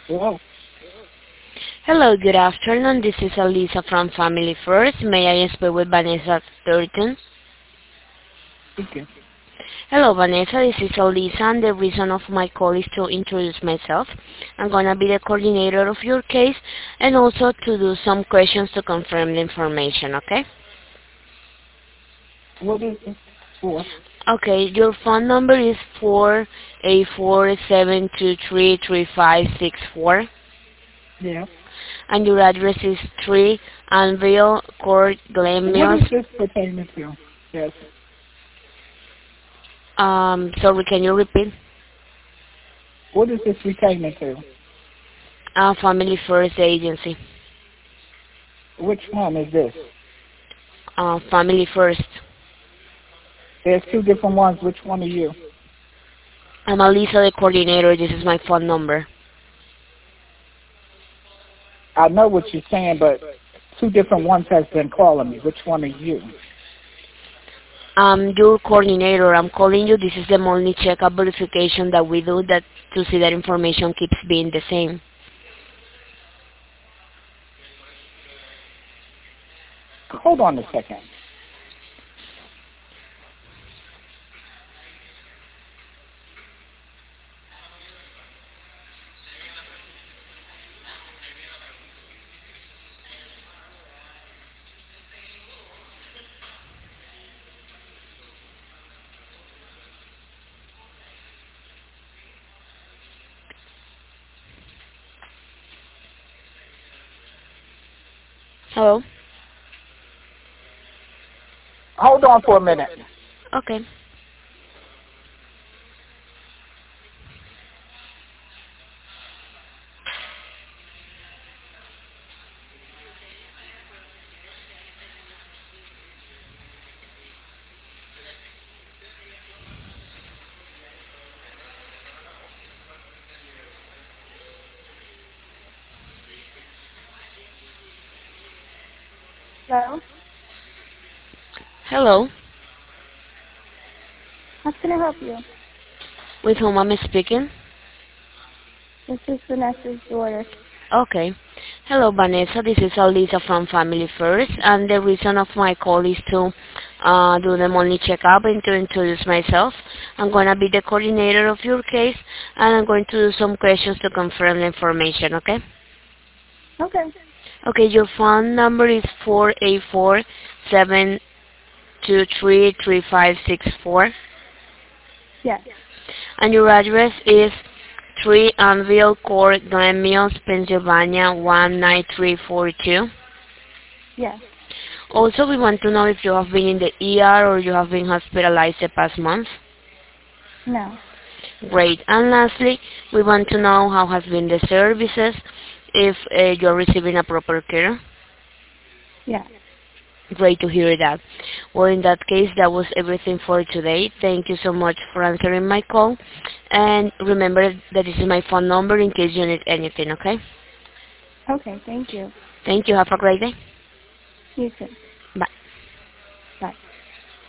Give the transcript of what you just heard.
Well, Hello, good afternoon. This is Elisa from Family First. May I speak with Vanessa Thornton? speaking. Hello, Vanessa. This is Elisa, and the reason of my call is to introduce myself. I'm gonna be the coordinator of your case, and also to do some questions to confirm the information. Okay? What is this for? Okay. Your phone number is 484-723-3564, Yeah. and your address is 3 Anvil Court, Glen What Mills. is this pertaining to? Yes. Sorry, can you repeat? What is this pertaining to? Family First Agency. Which one is this? Family First. There's two different ones. Which one are you? I'm Alisa, the coordinator. This is my phone number. I know what you're saying, but two different ones has been calling me. Which one are you? I'm your coordinator. I'm calling you. This is the monthly checkup verification that we do that to see that information keeps being the same. Hold on a second. Hello? Hold on for a minute. Okay. Hello? Hello? How can I help you? With whom I'm speaking? This is Vanessa's daughter. Okay. Hello, Vanessa. This is Alisa from Family First, and the reason of my call is to do the monthly checkup and to introduce myself. I'm going to be the coordinator of your case, and I'm going to do some questions to confirm the information, okay? Okay. Okay, your phone number is 484-723-3564, Yes. and your address is 3 Anvil Court, Glen Mills, Pennsylvania 19342. Yes. Also, we want to know if you have been in the ER or you have been hospitalized the past month. No. Great. And lastly, we want to know how has been the services, if you're receiving a proper care. Yes. Great to hear that. Well, in that case, that was everything for today. Thank you so much for answering my call. And remember that this is my phone number in case you need anything, okay? Okay, thank you. Thank you. Have a great day. You too.